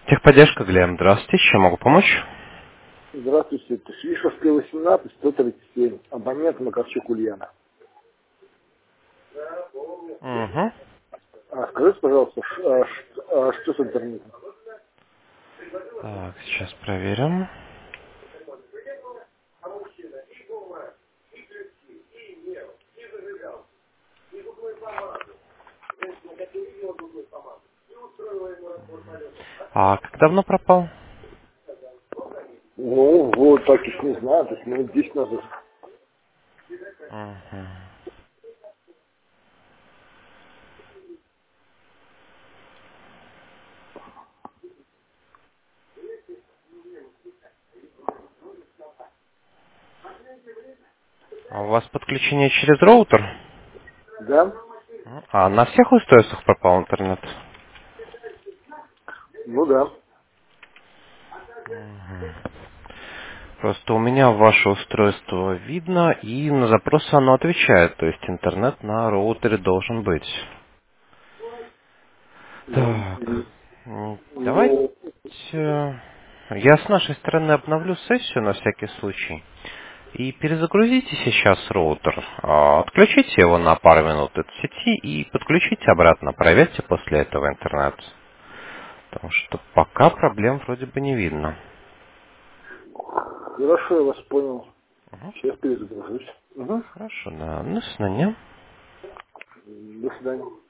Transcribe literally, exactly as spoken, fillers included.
Техподдержка, Глеб, здравствуйте, чем могу помочь? Здравствуйте, это Свишевская, восемнадцать, сто тридцать семь. Абонент Макарчук Ульяна. Угу. А скажите, пожалуйста, ш- а, ш- а что с интернетом? Так, сейчас проверим. А как давно пропал? Ну, вот так уж не знаю, то есть минут десять назад. Угу. А у вас подключение через роутер? Да? А на всех устройствах пропал интернет? Ну да. Просто у меня ваше устройство видно, и на запросы оно отвечает, то есть интернет на роутере должен быть. Ну, Так, м, м, давайте ну, э, я с нашей стороны обновлю сессию на всякий случай. И перезагрузите сейчас роутер, а, отключите его на пару минут от сети и подключите обратно, проверьте после этого интернет. Потому что пока проблем вроде бы не видно. хорошо, я вас понял. Мгм. Сейчас перезагружусь. Угу. Хорошо, да. Ну, с нами. До свидания.